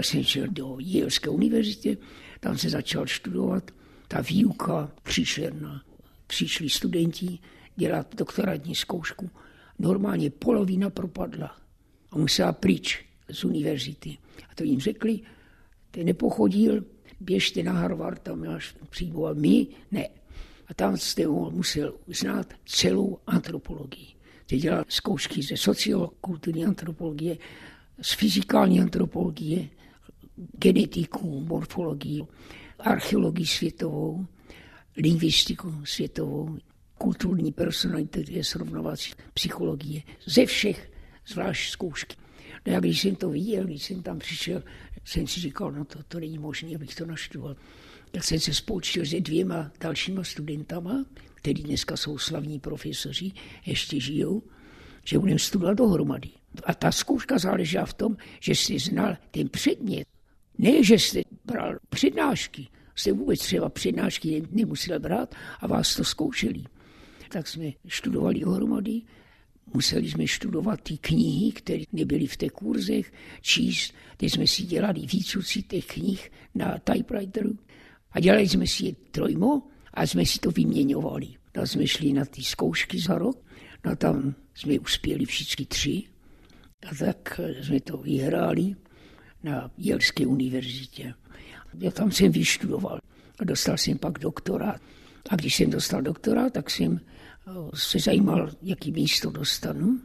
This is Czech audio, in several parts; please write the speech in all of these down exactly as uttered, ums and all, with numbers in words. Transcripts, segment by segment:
tak jsem šel do Yaleské univerzity, tam se začal studovat. Ta výuka příšerná. Přišli studenti dělat doktorátní zkoušku. Normálně polovina propadla a musela pryč z univerzity. A to jim řekli, ten nepochodil, běžte na Harvard, tam máš přímo, a my ne. A tam jste musel znát celou antropologii. Ty dělal zkoušky ze sociokulturní antropologie, z fyzikální antropologie, genetiku, morfologii, archeologii světovou, lingvistiku světovou, kulturní personality, srovnávací psychologie, ze všech zvlášť zkoušky. No a když jsem to viděl, když jsem tam přišel, jsem si říkal, no to, to není možné, abych to naštudoval. Tak jsem se spoučil se dvěma dalšíma studentama, kteří dneska jsou slavní profesoři, ještě žijou, že budeme studovat dohromady. A ta zkouška záležela v tom, že jsi znal ten předmět. Ne, že jste bral přednášky, jste vůbec třeba přednášky nemusel brát a vás to zkoušeli. Tak jsme studovali dohromady, museli jsme studovat ty knihy, které nebyly v těch kurzech, číst. Teď jsme si dělali výcuci těch knih na typewriteru a dělali jsme si je trojmo a jsme si to vyměňovali. Tak jsme šli na ty zkoušky za rok, no tam jsme uspěli všichni tři a tak jsme to vyhráli na Yaleské univerzitě. Já tam jsem vyštudoval a dostal jsem pak doktorát. A když jsem dostal doktorát, tak jsem se zajímal, jaký místo dostanu.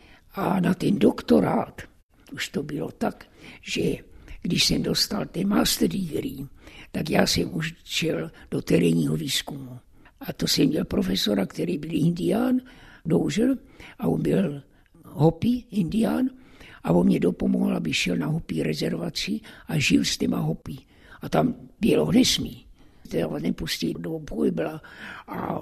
A na ten doktorát už to bylo tak, že když jsem dostal ten master degree, tak já jsem už šel do terénního výzkumu. A to jsem měl profesora, který byl indián, doužil, a on byl Hopi, indián, a on mě dopomohl, aby šel na Hopi rezervaci a žil s těma Hopi. A tam bylo nesmí. To vás nepustí do Puebla a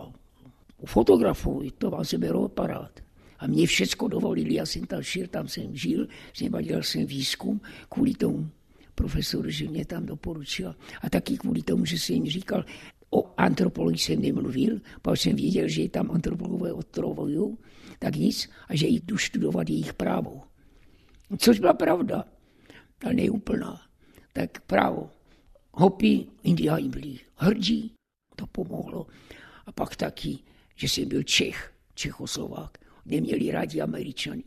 fotografuj, to vás berou aparát. A mě všecko dovolili, já jsem tam šel, tam jsem žil, s nima dělal jsem výzkum kvůli tomu profesoru, že mě tam doporučil. A taky kvůli tomu, že jsem jim říkal, o antropologii jsem nemluvil, protože jsem věděl, že tam antropologové otrovují, tak nic, a že jdu studovat jejich právo. Což byla pravda, ale neúplná. Tak právo. Hopi, Indiáni byli hrdí, to pomohlo. A pak taky, že jsem byl Čech, Čechoslovák. Neměli rádi Američany.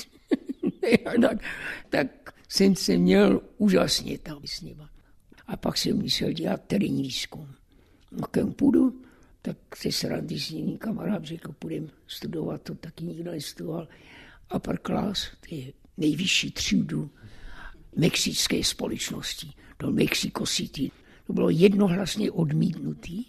tak, tak jsem se měl úžasně tam s nima. A pak jsem musel dělat terénní výzkum. A když půjdu, tak se srandy s nimi kamarád řekl, půjdeme studovat, to taky nikdo nestudoval. Upper class, to je nejvyšší třídu mexické společnosti, do Mexico City. To bylo jednohlasně odmítnutý.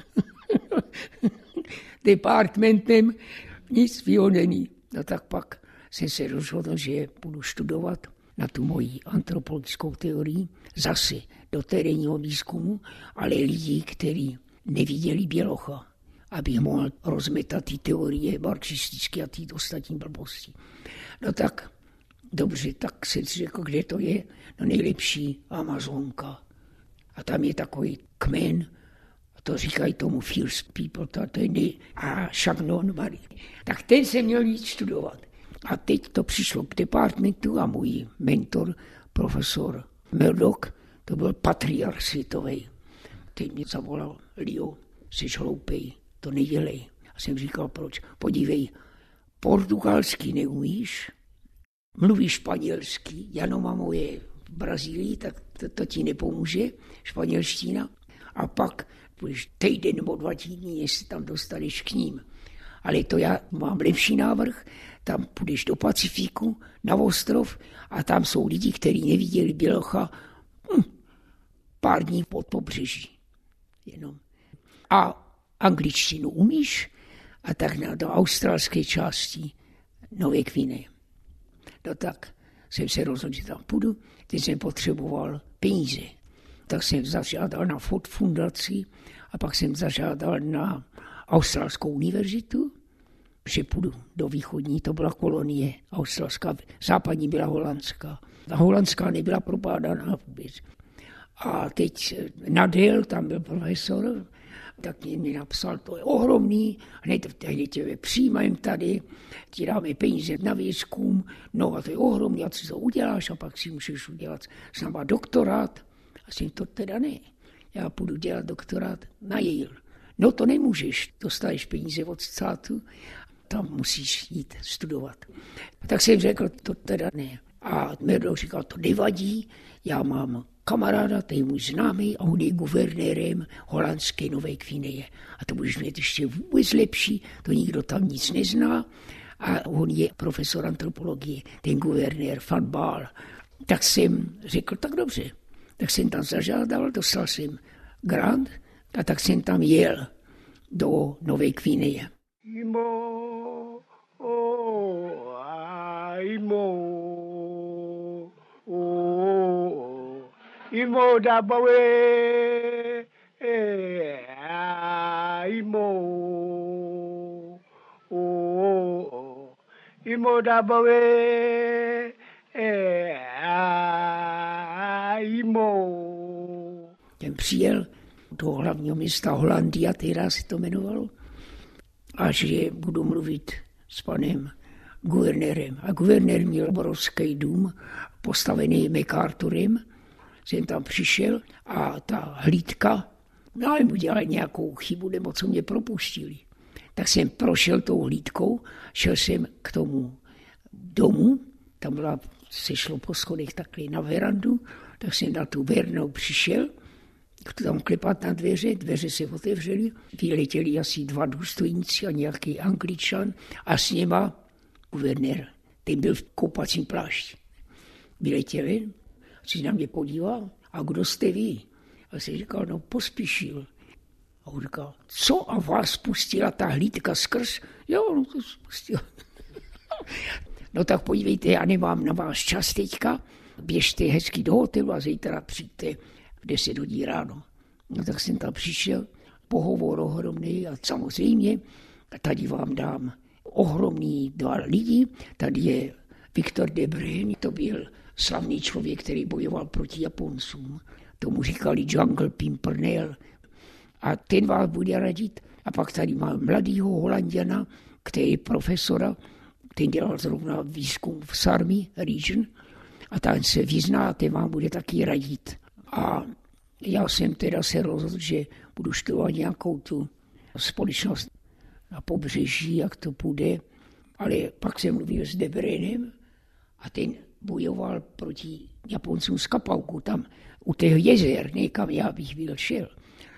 Departmentem nic vyhodený. No tak pak jsem se rozhodl, že budu studovat na tu moji antropologickou teorii, zase do terénního výzkumu, ale lidi, kteří neviděli Bělocha, abych mohl rozmetat ty teorie marxistické a ty ostatní blbosti. No tak dobře, tak jsem si řekl, kde to je. No nejlepší Amazonka. A tam je takový kmen, a to říkají tomu First People, to, to je nej... a Chagnon Marie. Tak ten se měl jít studovat. A teď to přišlo k departmentu a můj mentor, profesor Murdoch, to byl patriarch světový. Teď mě zavolal, Leo, jsi hloupej, to nedělej. A jsem říkal, proč? Podívej, portugalsky neumíš, mluvíš španělsky, Jano mamo je v Brazílii, tak to, to ti nepomůže, španělština. A pak budeš týden nebo dva týdny, jestli tam dostaneš k ním. Ale to já mám lepší návrh, tam půjdeš do Pacifiku, na ostrov a tam jsou lidi, kteří neviděli Bělocha hm, pár dní pod pobřeží. Jenom. A angličtinu umíš a tak na do australské části Nové Gvineje. No tak jsem se rozhodl, že tam půjdu, teď jsem potřeboval peníze. Tak jsem zažádal na Ford fundaci a pak jsem zažádal na Australskou univerzitu, že půjdu do východní, to byla kolonie australská, západní byla holandská. Ta holandská nebyla propádaná vůbec. A teď Nadel, tam byl profesor, Tak mě mi napsal, to je ohromný, hned tehdy tě přijímajem tady, ti dáme peníze na výzkum, no a to je ohromný, a co to uděláš, a pak si můžeš udělat s náma doktorát. A jsem to teda ne, já půjdu dělat doktorát na Yale. No to nemůžeš, dostaneš peníze od státu, tam musíš jít studovat. Tak jsem řekl, to teda ne. A Murdoch říkal, to nevadí, já mám kamaráda, to je můj známý a on je guvernérem holandské Nové Gvineje. A to budeš mít ještě vůbec lepší, to nikdo tam nic nezná. A on je profesor antropologie, ten guvernér Van Baal. Tak jsem řekl, tak dobře. Tak jsem tam zažádal, dostal jsem grant a tak jsem tam jel do Nové Gvineje. Imo, oh, ah, imo, oh, imo dabawe, eh, imo, oh, imo dabawe, eh, imo. Ten přijel do hlavního města Holandia, teda se to jmenovalo, a že budu mluvit s panem guvernérem. A guvernér měl obrovský dům, postavený MacArthurem. Jsem tam přišel a ta hlídka, no ale udělali nějakou chybu, nebo co mě propustili. Tak jsem prošel tou hlídkou, šel jsem k tomu domu, tam byla, se šlo po schodech takhle na verandu, tak jsem na tu verandu přišel, tam klepat na dveře, dveře se otevřely, vyletěli asi dva důstojníci a nějaký Angličan a s něma guvernér, ten byl v koupacím plášti. Vyletěli, si na mě podíval, a kdo jste vy? A jsem říkal, no Pospíšil. A on říkal, co a vás pustila ta hlídka skrz? Jo, no to spustila. No tak podívejte, já nemám na vás čas teďka, běžte hezky do hotelu a zítra přijďte v deset hodin ráno. No tak jsem tam přišel, pohovor ohromný a samozřejmě tady vám dám ohromný dva lidi. Tady je Victor de Bruijn, to byl slavný člověk, který bojoval proti Japoncům. Tomu říkali Jungle Pimpernel. A ten vás bude radit. A pak tady mám mladýho Holanděna, který je profesora, ten dělal zrovna výzkum v Sarmi region a ten se vyzná, ten vám bude taky radit. A já jsem teda se rozhodl, že budu studovat nějakou tu společnost na pobřeží, jak to půjde. Ale pak jsem mluvil s de Bruijnem a ten bojoval proti Japoncům z Kapauku, tam u těch jezer, někam já bych byl šel.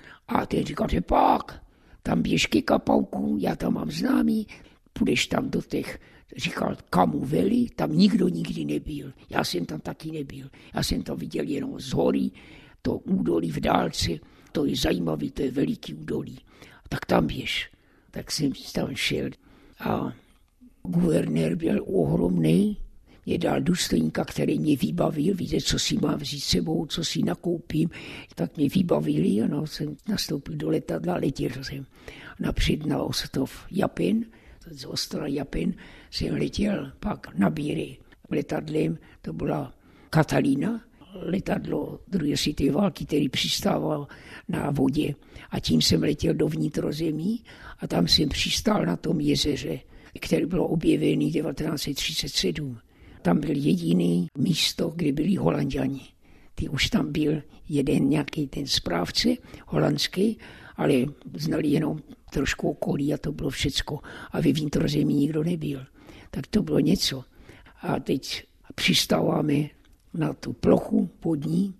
A ten říkal, že pak, tam běž ke Kapauku, já tam mám známý, půjdeš tam do těch, říkal Kamu Valley, tam nikdo nikdy nebyl. Já jsem tam taky nebyl. Já jsem tam viděl jenom z hory, to údolí v dálce, to je zajímavý, to je veliký údolí. Tak tam běž. Tak jsem tam šel. A guvernér byl ohromný, mě dal důstojníka, který mě vybavil, víte, co si mám vzít sebou, co si nakoupím, tak mě vybavili a no, jsem nastoupil do letadla, letěl jsem napřed na ostrov Japan, z ostrova Japan jsem letěl pak na Bíry letadlem, to byla Katalína, letadlo druhé světové války, který přistával na vodě a tím jsem letěl do vnitrozemí a tam jsem přistál na tom jezeře, které bylo objevené devatenáct set třicet sedm. Tam byl jediný místo, kde byli Holanďani. Ty už tam byl jeden nějaký ten správce holandský, ale znali jenom trošku okolí a to bylo všecko. A ve vnitrozemí nikdo nebyl. Tak to bylo něco. A teď přistáváme na tu plochu vodní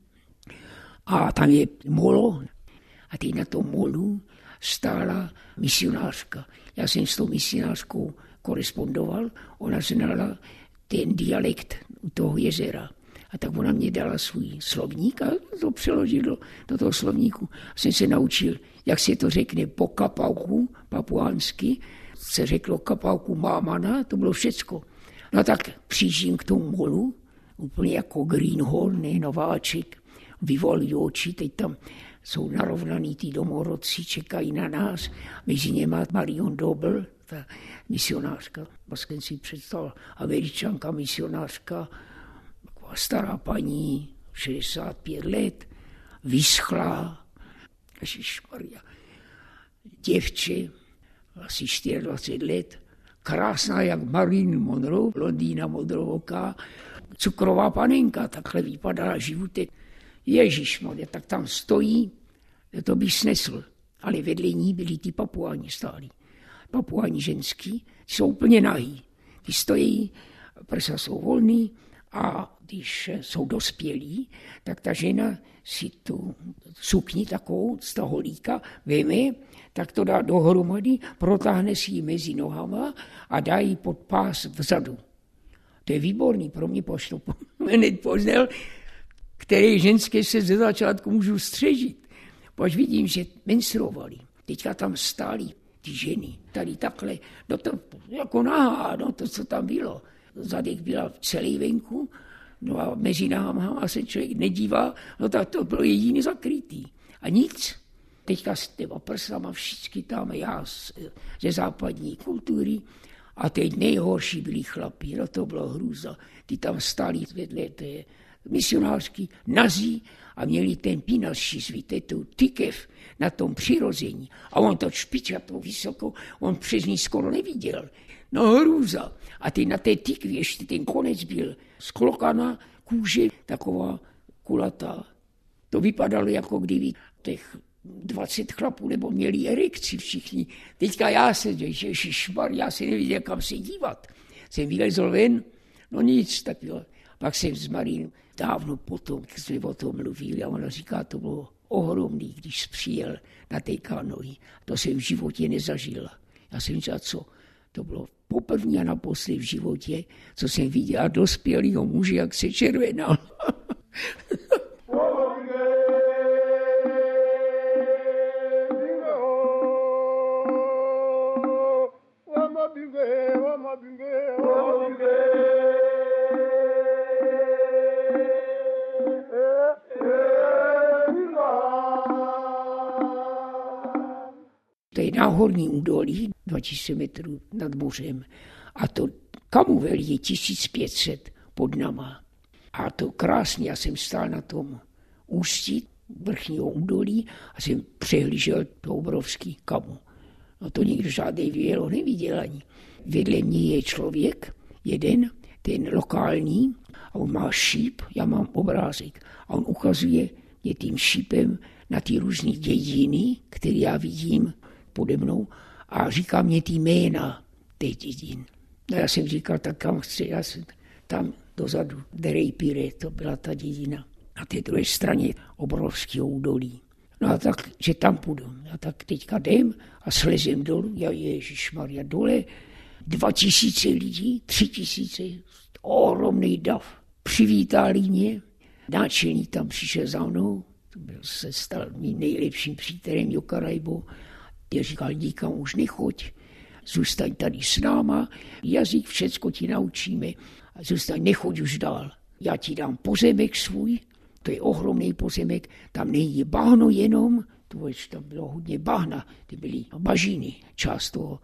a tam je molo. A teď na tom molu stála misionářka. Já jsem s tou misionářkou korespondoval, ona znala ten dialekt u toho jezera. A tak ona mě dala svůj slovník a to přeložil do, do toho slovníku. A jsem se naučil, jak se to řekne po kapauku, papuánsky, se řeklo kapauku mámana, to bylo všecko. No tak přijíždím k tomu molu, úplně jako greenhorn, ne, nováček, vyvolí oči, teď tam jsou narovnaný ty domorodci, čekají na nás, mezi něma Marion Dobel, ta misionářka, vlastně si představil, Američanka misionářka, taková stará paní, šedesát pět let, vyschlá, ježišmarja. děvče, asi dvacet čtyři let, krásná jak Marilyn Monroe, blondýna modrooká, cukrová panenka, takhle vypadala životek. Ježišmarja, tak tam stojí, to by snesl, ale vedle ní byli ty Papuáni stáli. Papuáni ženský, jsou úplně nahý. Ty stojí, prsa jsou volný a když jsou dospělí, tak ta žena si tu sukni takovou z toho holíka veme, tak to dá dohromady, protáhne si ji mezi nohama a dá ji pod pás vzadu. To je výborný, pro mě pošlo hned poznal, které ženské se ze začátku můžu střežit. Až vidím, že menstruovali. Teďka tam stály ty ženy, tady takhle, no to jako nahá, no to, co tam bylo. Zadek byla celý venku, no a mezi náma se člověk nedívá, no tak to bylo jediný zakrytý. A nic. Teďka s těma prsama všichni tam, já z, ze západní kultury, a teď nejhorší byli chlapi, no to bylo hrůza. Ty tam stáli vedle té misionářky nazí a měli ten pínaší svité, tu tykev na tom přirození. A on to špičatou vysoko, on přes ní skoro neviděl. No hrůza. A ty na té tykvě ještě ten konec byl sklokaná kůže, taková kulatá. To vypadalo, jako kdyby těch dvacet chlapů nebo měli erekci všichni. Teďka já se, ježišmar, já se nevěděl, kam se dívat. Jsem vylezl ven, no nic, tak jo. Pak jsem s Marín dávno potom, když jsme o tom mluvili, a ona říká, to bylo ohromný, když přijel na té kanoi. To jsem v životě nezažila. Já jsem říkal, co? To bylo poprvé a naposled v životě, co jsem viděla dospělého muže, jak se červenal. To je náhorní údolí, dva tisíce metrů nad mořem. A to Kamuvel je tisíc pět set pod náma. A to krásně, já jsem stál na tom ústí vrchního údolí a jsem přehlížel to obrovský Kamu. No to nikdo žádný vělo neviděl ani. Vedle mě je člověk, jeden, ten lokální, a on má šíp, já mám obrázek. A on ukazuje mě tím šípem na ty různé dědiny, které já vidím pode mnou, a říká mě ty jména těch dědin. No já jsem říkal, tak kam chci, já jsem tam dozadu, Derejpire, to byla ta dědina. Na té druhé straně obrovského údolí. No a tak, že tam půjdu. A tak teďka jdem a slezem dolů. Já ježišmarja, dole dva tisíce lidí, tři tisíce, ohromný dav. Přivítali mě, náčelník tam přišel za mnou, to byl, se stal mým nejlepším přítelem Jokarajbo. Já říkal, nikam už nechoď, zůstaň tady s náma, jazyk, všecko ti naučíme, a zůstaň, nechoď už dál. Já ti dám pozemek svůj, to je ohromný pozemek, tam není bahno jenom, to je, tam bylo hodně bahna, ty byly bažiny, část toho.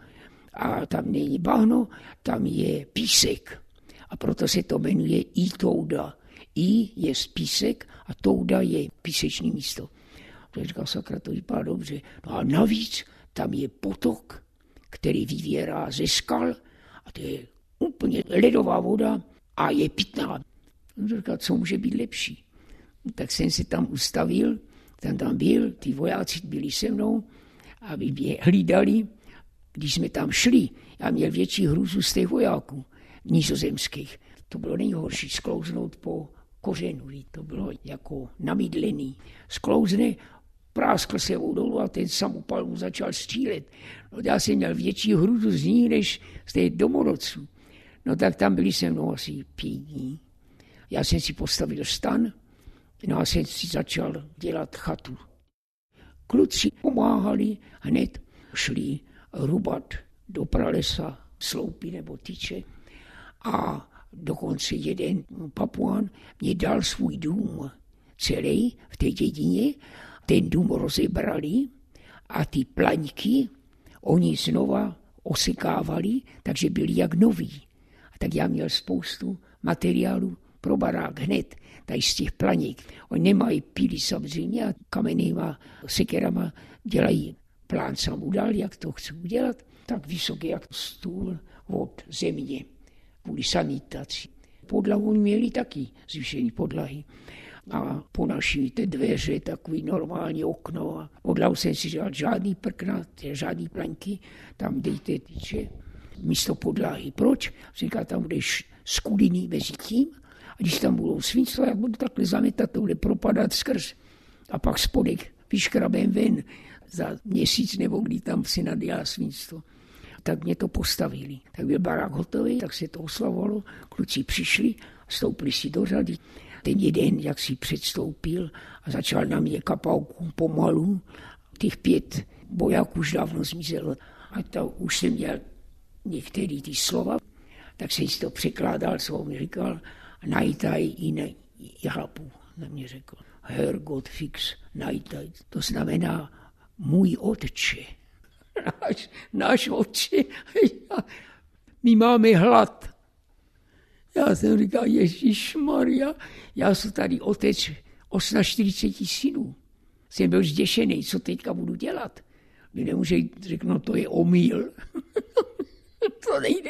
A tam není bahno, tam je písek. A proto se to jmenuje I Touda. I je písek a Touda je písečné místo. To je říkal, sakra, to vypadá dobře. No a navíc tam je potok, který vyvěrá ze skal a to je úplně ledová voda a je pitná. On říkal, co může být lepší. Tak jsem se tam ustavil, tam tam byl, ty vojáci byli se mnou, aby mě hlídali. Když jsme tam šli, já měl větší hrůzu z těch vojáků nizozemských. To bylo nejhorší, sklouznout po kořenu, to bylo jako namydlený. Sklouzne, práskl se dolů a ten samopal mu začal střílet. No, já jsem měl větší hrůzu z ní, než z těch domorodců. No tak tam byli se mnou asi pět dní. Já jsem si postavil stan, no a jsem si začal dělat chatu. Kluci pomáhali, hned šli rubat do pralesa sloupy nebo tyče a dokonce jeden Papuán mě dal svůj dům celý v té dědině. Ten dům rozebrali a ty plaňky oni znova osekávali, takže byli jak noví. A tak já měl spoustu materiálu pro barák hned, tady z těch planěk. Oni nemají píly samozřejmě a kamennýma sekerama dělají plán sám udal, jak to chci udělat, tak vysoký jak stůl od země, kvůli sanitaci. Podlahu měli taky zvýšený podlahy. A ponašili ty dveře, takový normální okno. A podlahu jsem si říkal, žádný prkna, žádný planky, tam dejte tyče místo podlahy. Proč? Říkal, tam budeš skuliný mezi tím a když tam budou svinstva, jak budu takhle zametat, to bude propadat skrz. A pak spodek vyškrabem ven za měsíc nebo kdy tam si nadělá svinstvo. Tak mě to postavili. Tak byl barák hotový, tak se to oslavovalo, kluci přišli, stoupili si do řady. Ten jeden, jak si předstoupil a začal na mě kapalku pomalu, těch pět bojáků už dávno zmizelo. A to už jsem měl některé ty slova, tak jsem si to překládal, co on mi říkal, najtaj i ne, chápu, na mě řekl. Herr Gott fix, najtaj, to znamená můj otče. Náš, náš otče, my máme hlad. Já jsem říkal, Ježišmarja, já jsem tady otec čtyřicet osm synů. Jsem byl zděšený, co teďka budu dělat. Mě nemůže řekl, no to je omyl. To nejde.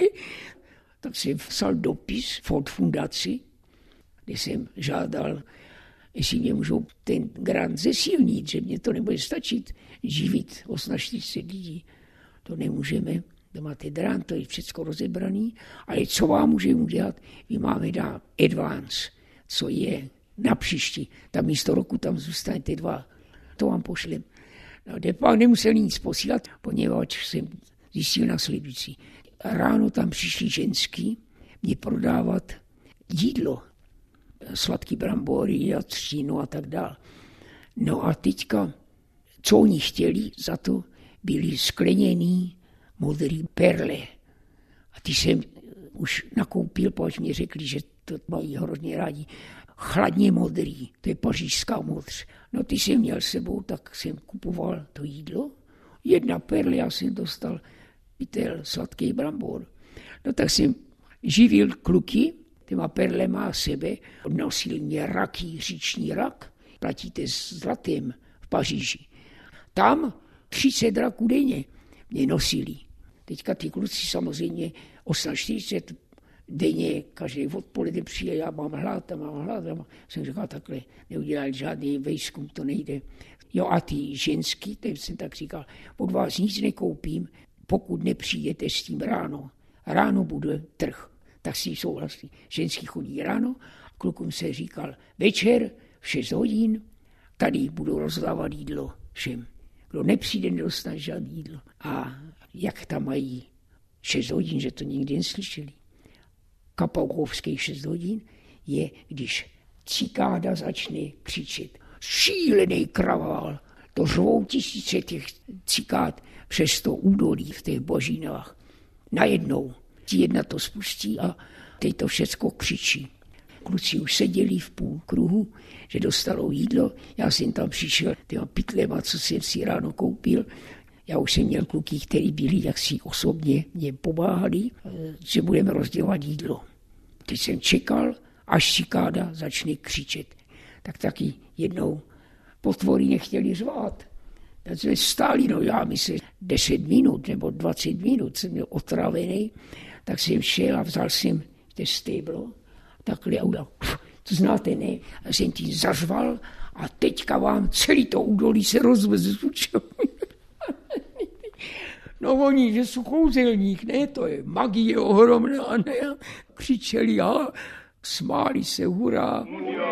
Tak jsem psal dopis Ford fundaci, kde jsem žádal, jestli mě můžou ten grant zesilnit, že mě to nebude stačit živit čtyřicet osm lidí. To nemůžeme, to máte grant, to je všechno rozebraný, ale co vám můžeme udělat, my máme dát advance, co je na příští. Tam místo roku tam zůstanete dva, to vám pošlem. No, pak nemusel nic posílat, poněvadž jsem zjistil následující. Ráno tam přišli ženský mě prodávat jídlo, sladký brambory a třtinu a tak dál. No a teďka, co oni chtěli, za to byly skleněný modrý perle. A ty jsem už nakoupil, protože mi řekli, že to mají hrozně rádi. Chladně modrý, to je pařížská modř. No ty jsem měl sebou, tak jsem kupoval to jídlo. Jedna perle, já jsem dostal pytel sladký brambor. No tak jsem živil kluky, těma perlema sebe, odnosil mě raky, říční rak, platíte s zlatým v Paříži. Tam třicet raků denně mě nosili. Teďka ty kluci samozřejmě čtyřicet osm denně, každý odpoledne přijde, já mám hlad, a mám hlad. A jsem říkal takhle, neudělal žádný výzkum, to nejde. Jo a ty ženský, teď jsem tak říkal, od vás nic nekoupím, pokud nepřijete s tím ráno. Ráno bude trh, tak si souhlasí. Ženský chodí ráno, klukům se říkal večer v šest hodin, tady budou rozdávat jídlo všem. Kdo nepřijde, nedostane žádné jídlo. A jak tam mají šest hodin, že to nikdy neslyšeli. Kapauchovských šest hodin je, když cikáda začne křičet. Šílený kravál. To řvou tisíce těch cikád přes to údolí v těch božinách. Najednou ti jedna to spustí a teď to všecko křičí. Kluci už seděli v půl kruhu, že dostanou jídlo. Já jsem tam přišel těma pytlema, co jsem si ráno koupil. Já už jsem měl kluky, kteří byli jaksi osobně mě pomáhali, že budeme rozdělovat jídlo. Teď jsem čekal, až cikáda začne křičet. Tak taky jednou potvory nechtěli řvát. Tak jsme stáli, no já myslím, deset minut nebo dvacet minut, jsem byl otravený, tak jsem šel a vzal jsem to stéblo, takhle a udal, to znáte, ne? A jsem tím zařval a teďka vám celý to údolí se rozveze. No oni, že jsou kouzelník, ne, to je magie ohromná, ne? Křičeli a smáli se, hurá.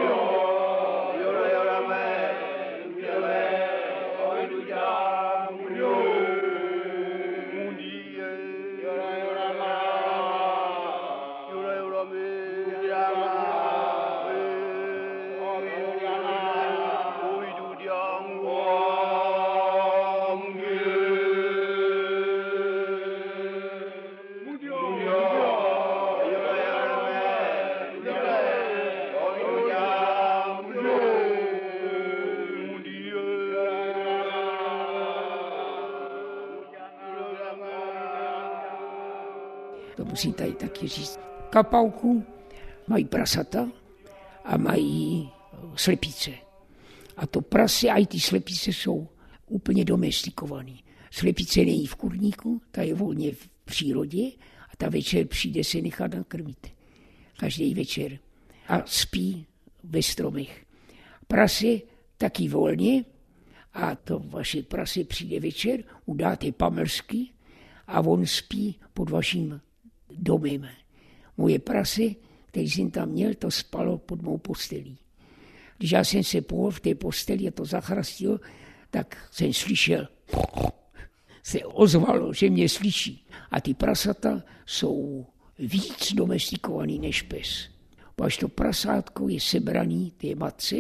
To musím tady taky říct. Kapauku mají prasata a mají slepice. A to prase a i ty slepice jsou úplně domestikovaný. Slepice nejí v kurníku, ta je volně v přírodě a ta večer přijde se nechat nakrmit. Každý večer. A spí ve stromech. Prase taky volně a to vaše prase přijde večer, udáte pamlsky a on spí pod vaším domem. Moje prase, který jsem tam měl, to spalo pod mou postelí. Když já jsem se pohl v té posteli a to zachrastil, tak jsem slyšel, se ozvalo, že mě slyší. A ty prasata jsou víc domestikovaný než pes. Až to prasátko je sebraný té matce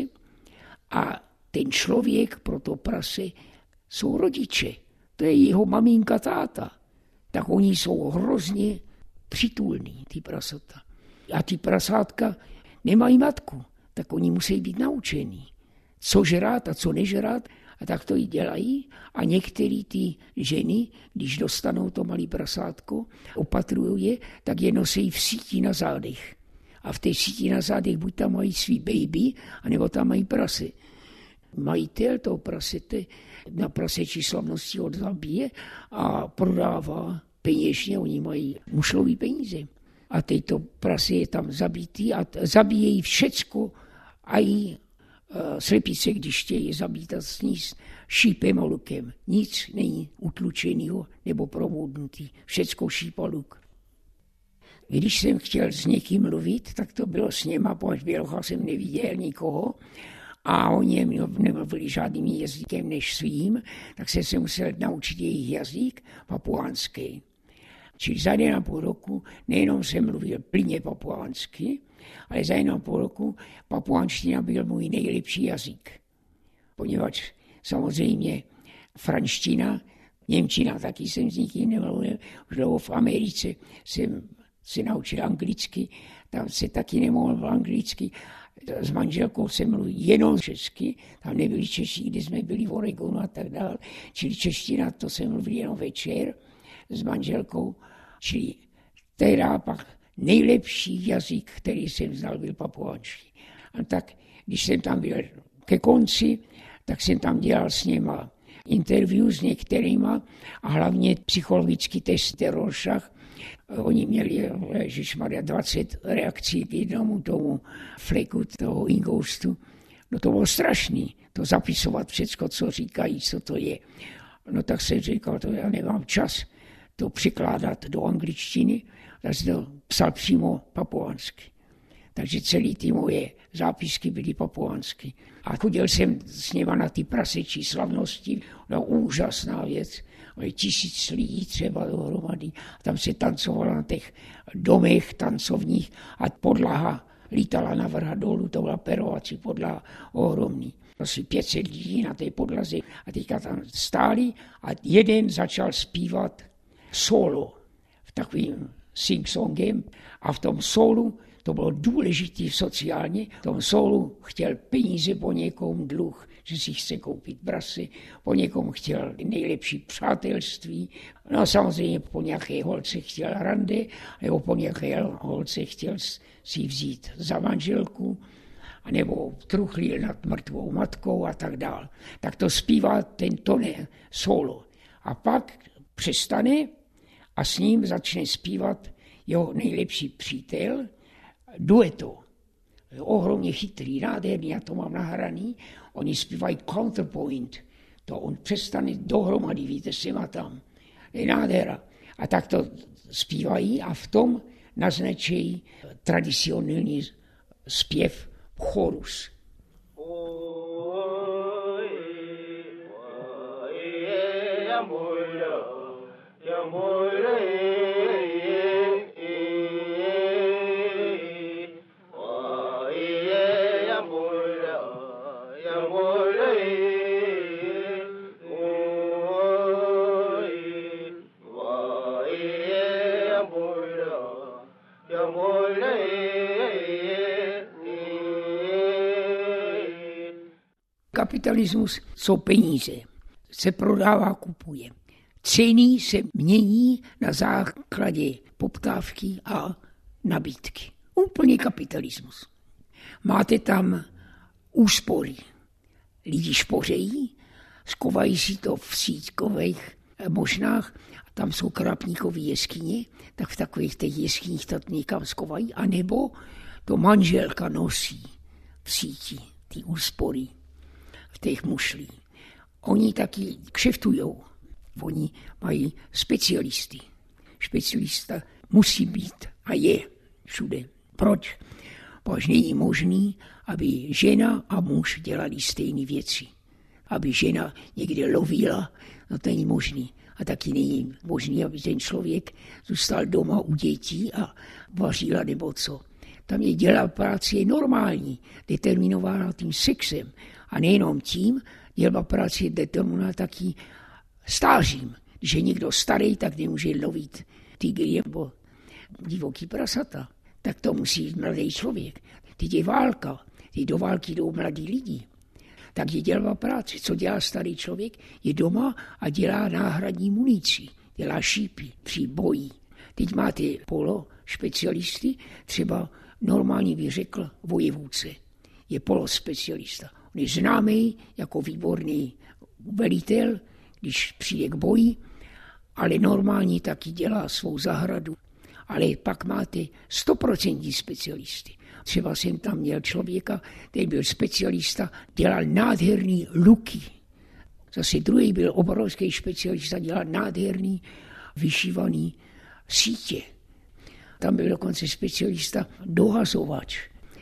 a ten člověk pro to prase jsou rodiče. To je jeho maminka, táta. Tak oni jsou hrozně přitulní, ty prasata. A ty prasátka nemají matku, tak oni musí být naučení. Co žrát a co nežrát, a tak to i dělají. A některé ty ženy, když dostanou to malé prasátko, opatrují je, tak je nosí v síti na zádech. A v té síti na zádech buď tam mají svý baby, anebo tam mají prasy. Majitel toho prasete na prasečí slavnosti odzabije a prodává peněžně, oni mají mušlový peníze. A teď to prase je tam zabitý a zabíjejí všecko, a i uh, slepice, když chtějí zabít a sníst šípem a lukem. Nic není utlučenýho nebo provodnutý, všecko šíp a luk. Když jsem chtěl s někým mluvit, tak to bylo s něma, protože bělocha jsem neviděl nikoho a oni nemluvili žádným jazykem než svým, tak jsem se musel naučit jejich jazyk papuánský. Čili za jeden a půl roku nejenom jsem mluvil plně papuánsky, ale za jeden a půl roku papuánština byl můj nejlepší jazyk. Poněvadž samozřejmě franština, němčina taky jsem s nikým nemluvil, už dlouho v Americe jsem se naučil anglicky, tam se taky nemohl anglicky. S manželkou jsem mluvil jenom česky, tam nebyli Češi, kde jsme byli v Oregonu a tak dále. Čili čeština, to jsem mluvil jenom večer s manželkou. Čili teda pak nejlepší jazyk, který jsem znal, byl papuánští. A tak, když jsem tam byl ke konci, tak jsem tam dělal s něma interview s některýma a hlavně psychologický test Rorschach. Oni měli, ježišmarja, dvacet reakcí k jednomu tomu fleku, toho ingoustu. No to bylo strašný, to zapisovat všecko, co říkají, co to je. No tak jsem říkal, to já nemám čas to překládat do angličtiny, tak jsem to psal přímo papuánsky. Takže celý ty moje zápisky byly papuánsky. A chodil jsem s něma na ty prasečí slavnosti, no úžasná věc. Tisíc lidí třeba dohromady. Tam se tancovalo na těch domech tancovních a podlaha lítala navrha dolů, to byla perovací podlaha ohromný. Asi pět set lidí na té podlaze a teďka tam stáli a jeden začal zpívat solo v takovým sing-songem a v tom solu to bylo důležité sociálně. V tom solu chtěl peníze po někom, dluh, že si chce koupit prasy, po někom chtěl nejlepší přátelství, no a samozřejmě po nějaké holce chtěl rande, nebo po nějaké holce chtěl si vzít za manželku, nebo truchlil nad mrtvou matkou a tak dál. Tak to zpívá ten tone solo. A pak přestane a s ním začne zpívat jeho nejlepší přítel, dueto. Ohromně chytrý, nádherný, já to mám nahraný. Oni zpívají counterpoint. To on přestane dohromady, víte, s těma tam. Je nádhera. A tak to zpívají a v tom naznačí tradicionální zpěv chorus. Kapitalismus jsou peníze. Se prodává, kupuje. Ceny se mění na základě poptávky a nabídky. Úplný kapitalismus. Máte tam úspory. Lidi špořejí skovají si to v síťkových možnách, tam jsou krapníkové jeskyně, tak v takových těch jeskyních to někam skovají, anebo to manželka nosí v síti, ty úspory v těch mušlí. Oni taky kšeftujou, oni mají specialisty. Specialista musí být a je všude. Proč? Protože není možný, aby žena a muž dělali stejné věci. Aby žena někde lovila, no to není možný. A taky není možný, aby ten člověk zůstal doma u dětí a vařila nebo co. Tam je dělba práce je normální, determinována tím sexem. A nejenom tím, dělba práce je determinována taky stářím. Když je někdo starý, tak nemůže lovit tygry nebo divoký prasata. Tak to musí být mladý člověk. Teď je válka, teď do války jdou mladí lidi. Tak je dělba práce. Co dělá starý člověk? Je doma a dělá náhradní munici. Dělá šípy při boji. Teď máte polo specialisty, třeba normálně by řekl vojevůdce. Je polospecialista. On je známý jako výborný velitel, když přijde k boji, ale normálně taky dělá svou zahradu. Ale pak máte stoprocentní specialisty. Třeba jsem tam měl člověka, který byl specialista, dělal nádherný luky. Zase druhý byl obrovský specialista, dělal nádherný vyšívaný sítě. Tam byl dokonce specialista dohazovač,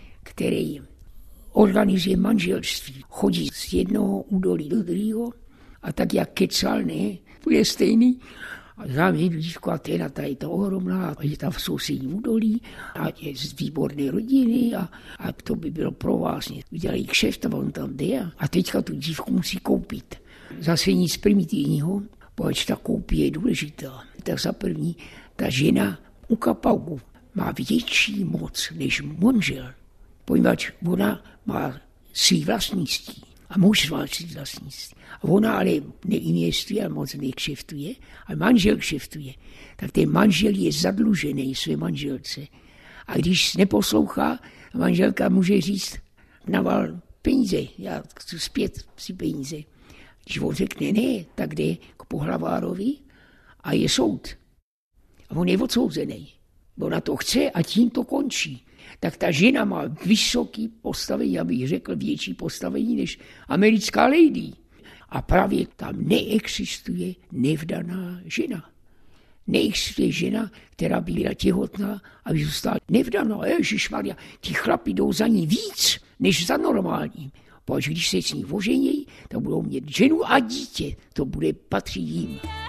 který organizuje manželství. Chodí z jednoho údolí do druhého a tak jak kecal, ne, bude stejný. A znám jednu dívku a téna, ta je to ohromná, a je tam v sousedním údolí a je z výborné rodiny a, a to by bylo pro vás. Udělají kšeft a on tam jde a teďka tu dívku musí koupit. Zase nic primitivního, protože ta koupí je důležitá. Tak za první, ta žena u kapauku má větší moc než manžel, poněvadž ona má svý vlastnictví. A muž má svý vlastnictví. A ona ale neinvestuje, moc nekšeftuje, a manžel kšeftuje. Tak ten manžel je zadlužený své manželce. A když neposlouchá, manželka může říct, naval peníze, já chci zpět si peníze. Když on řekne ne, tak jde k pohlavárovi a je soud. A on je odsouzený. Ona to chce a tím to končí. Tak ta žena má vysoký postavení, abych řekl větší postavení než americká lady. A právě tam neexistuje nevdaná žena. Neexistuje žena, která by byla těhotná, aby zůstala nevdaná. Ježišmarja, ti chlapi jdou za ní víc, než za normálním. Protože když se s ní oženějí, tak budou mít ženu a dítě. To bude patří jim.